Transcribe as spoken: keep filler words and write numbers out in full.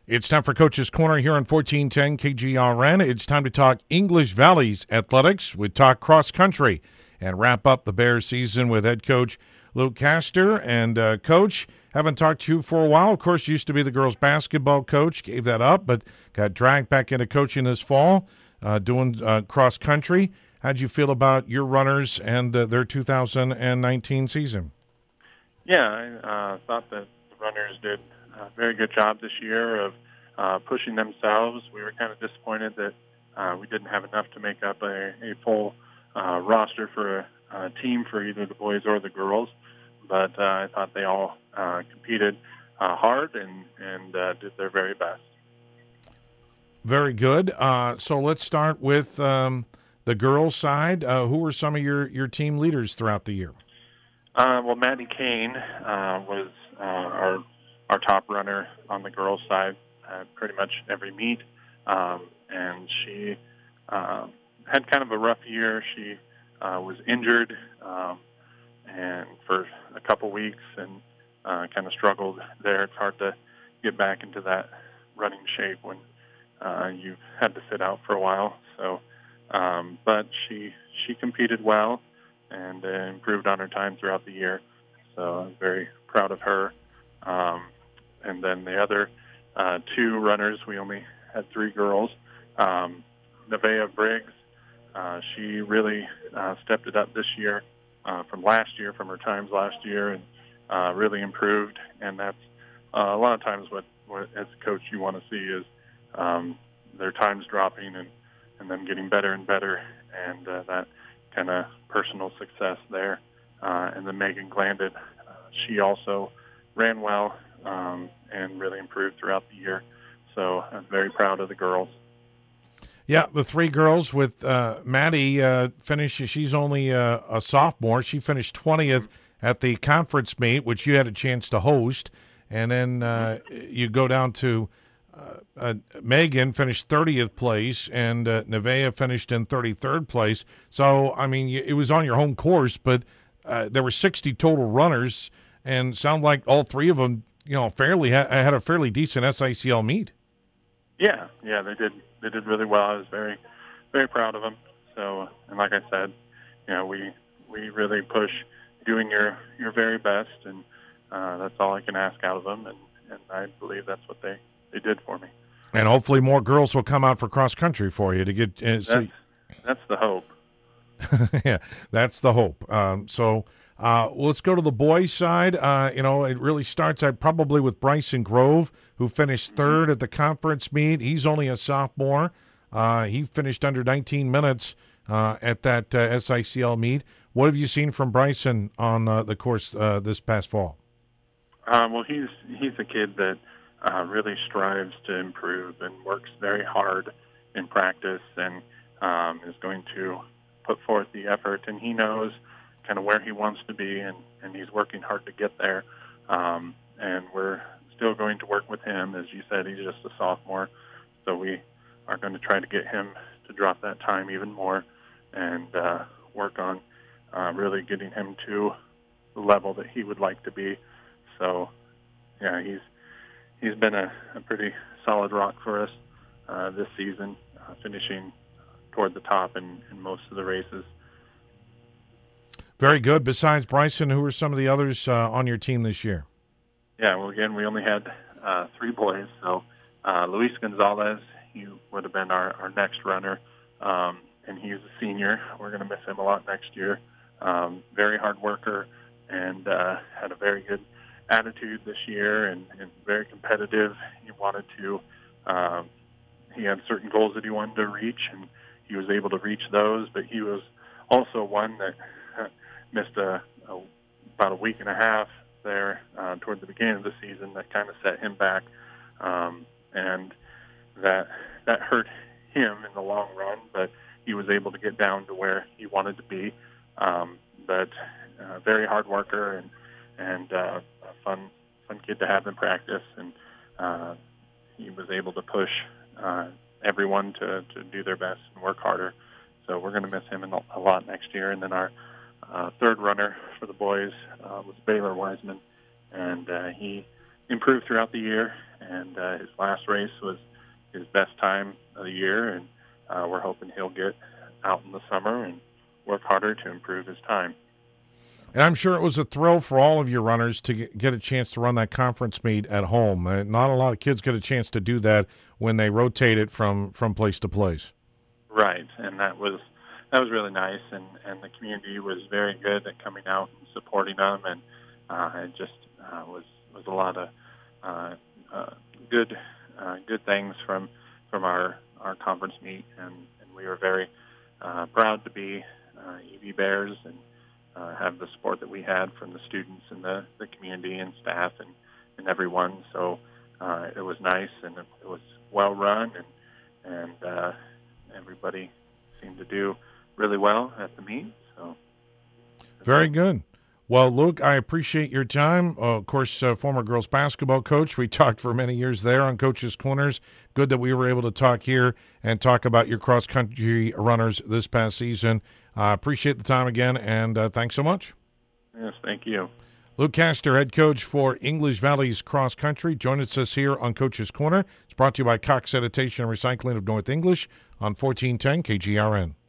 It's time for Coach's Corner here on fourteen ten K G R N. It's time to talk English Valley's athletics. We talk cross country and wrap up the Bears season with head coach Luke Castor. And uh, coach, haven't talked to you for a while. Of course, used to be the girls basketball coach, gave that up, but got dragged back into coaching this fall, uh, doing uh, cross country. How'd you feel about your runners and uh, their two thousand nineteen season? Yeah, I uh, thought that the runners did a very good job this year of uh, pushing themselves. We were kind of disappointed that uh, we didn't have enough to make up a, a full uh, roster for a, a team for either the boys or the girls. But uh, I thought they all uh, competed uh, hard and, and uh, did their very best. Very good. Uh, so let's start with um, the girls' side. Uh, who were some of your, your team leaders throughout the year? Uh, well, Maddie Kane uh, was uh, our our top runner on the girls' side, uh, pretty much every meet, um, and she uh, had kind of a rough year. She uh, was injured um, and for a couple weeks and uh, kind of struggled there. It's hard to get back into that running shape when uh, you've had to sit out for a while. So, um, but she she competed well and uh, improved on her time throughout the year. So I'm very proud of her. Um, and then the other uh, two runners, we only had three girls. Um, Nevaeh Briggs, uh, she really uh, stepped it up this year uh, from last year, from her times last year, and uh, really improved. And that's uh, a lot of times what, what, as a coach, you want to see is um, their times dropping and, and them getting better and better, and uh, that kind of personal success there. Uh, and then Megan Glanded, uh, she also ran well um, and really improved throughout the year. So I'm very proud of the girls. Yeah, the three girls with uh, Maddie uh, finished. She's only uh, a sophomore. She finished twentieth at the conference meet, which you had a chance to host. And then uh, you go down to uh, uh, Megan finished thirtieth place, and uh, Nevaeh finished in thirty-third place. So, I mean, it was on your home course, but uh, there were sixty total runners, and sound like all three of them, you know, fairly ha- had a fairly decent S I C L meet. Yeah, yeah, they did. They did really well. I was very, very proud of them. So, and like I said, you know, we we really push doing your your very best, and uh, that's all I can ask out of them. And, and I believe that's what they, they did for me. And hopefully more girls will come out for cross country for you to get. Uh, that's, so, that's the hope. Yeah, that's the hope. Um, so. Uh, let's go to the boys' side. Uh, you know, it really starts out probably with Bryson Grove, who finished third at the conference meet. He's only a sophomore. Uh, he finished under nineteen minutes uh, at that uh, S I C L meet. What have you seen from Bryson on uh, the course uh, this past fall? Uh, well, he's he's a kid that uh, really strives to improve and works very hard in practice and um, is going to put forth the effort, and he knows kind of where he wants to be, and, and he's working hard to get there. Um, and we're still going to work with him. As you said, he's just a sophomore, so we are going to try to get him to drop that time even more and uh, work on uh, really getting him to the level that he would like to be. So, yeah, he's he's been a, a pretty solid rock for us uh, this season, uh, finishing toward the top in, in most of the races. Very good. Besides Bryson, who are some of the others uh, on your team this year? Yeah, well, again, we only had uh, three boys. So uh, Luis Gonzalez, he would have been our, our next runner, um, and he's a senior. We're going to miss him a lot next year. Um, very hard worker and uh, had a very good attitude this year and, and very competitive. He wanted to um, – he had certain goals that he wanted to reach, and he was able to reach those, but he was also one that – missed a, a, about a week and a half there uh, toward the beginning of the season that kind of set him back, um, and that that hurt him in the long run, but he was able to get down to where he wanted to be. Um, but uh, very hard worker and and uh, a fun fun kid to have in practice, and uh, he was able to push uh, everyone to, to do their best and work harder. So we're going to miss him a lot next year. And then our Uh, third runner for the boys uh, was Baylor Wiseman, and uh, he improved throughout the year and uh, his last race was his best time of the year, and uh, we're hoping he'll get out in the summer and work harder to improve his time. And I'm sure it was a thrill for all of your runners to get a chance to run that conference meet at home. Uh, not a lot of kids get a chance to do that when they rotate it from, from place to place. Right, and that was that was really nice, and, and the community was very good at coming out and supporting them, and uh, it just uh, was was a lot of uh, uh, good uh, good things from from our, our conference meet, and, and we were very uh, proud to be uh, E V Bears and uh, have the support that we had from the students and the, the community and staff and, and everyone. So uh, it was nice, and it, it was well run, and and uh, everybody seemed to do really well at the meet. So very good. Well, Luke, I appreciate your time. Uh, of course, uh, former girls basketball coach. We talked for many years there on Coach's Corners. Good that we were able to talk here and talk about your cross-country runners this past season. I uh, appreciate the time again, and uh, thanks so much. Yes, thank you. Luke Castor, head coach for English Valley's cross country, joins us here on Coach's Corner. It's brought to you by Cox Sanitation and Recycling of North English on fourteen ten K G R N.